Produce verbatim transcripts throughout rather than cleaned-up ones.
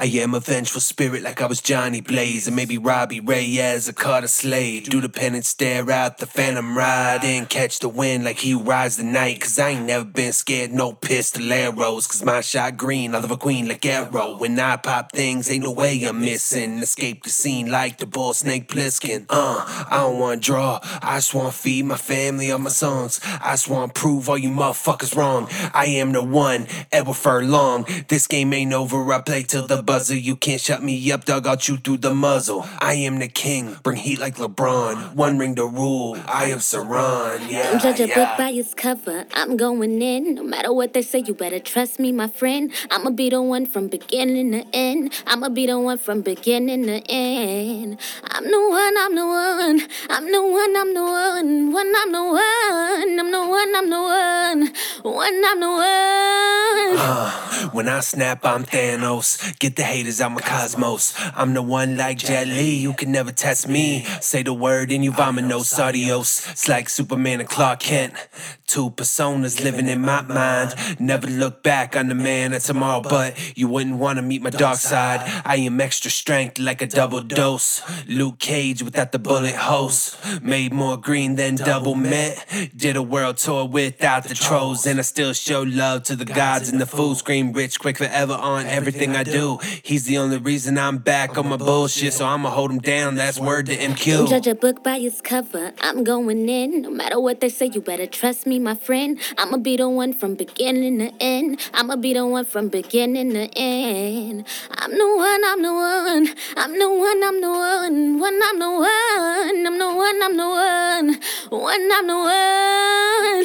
I am a vengeful spirit like I was Johnny Blaze, and maybe Robbie Reyes or Carter Slade. Do the pen and stare out the phantom ride and catch the wind like he rides the night. Cause I ain't never been scared, no pistoleros. Cause my shot green, I love a queen like Arrow. When I pop things, ain't no way I'm missing. Escape the scene like the ball snake Plissken. Uh, I don't wanna draw, I just wanna feed my family on my songs. I just wanna prove all you motherfuckers wrong. I am the one, Edward Furlong. This game ain't over, I play till the buzzer. You can't shut me up, dog, I'll chew through the muzzle. I am the king, bring heat like LeBron. One ring to rule, I am Saran. Yeah, Don't judge a yeah. book by its cover, I'm going in. No matter what they say, you better trust me, my friend. I'ma be the one from beginning to end. I'ma be the one from beginning to end. I'm the one, I'm the one. I'm the one, I'm the one. One, I'm the one. I'm the one, I'm the one. One, I'm the one. Uh, when I snap, I'm Thanos. Get the haters out my cosmos. I'm the one like Jet Li, you can never test me. Say the word and you vominos, adios. It's like Superman and Clark Kent. Two personas living in my mind. Never look back on the man of tomorrow, but you wouldn't want to meet my dark side. I am extra strength like a double dose. Luke Cage without the bullet hose. Made more green than double mint. Did a world tour without the trolls, and I still show love to the gods and the fools. Scream rich, quick, forever on everything I do. He's the only reason I'm back on my bullshit, so I'ma hold him down. That's word to M Q. Don't judge a book by its cover, I'm going in. No matter what they say, you better trust me, my friend. I'ma be the one from beginning to end. I'ma be the one from beginning to end. I'm the one, I'm the one. I'm the one, I'm the one. One, I'm the one. I'm the one, I'm the one. One, I'm the one.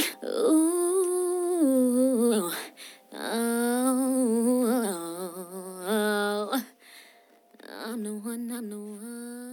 Ooh. Oh. I'm the one, I'm the one.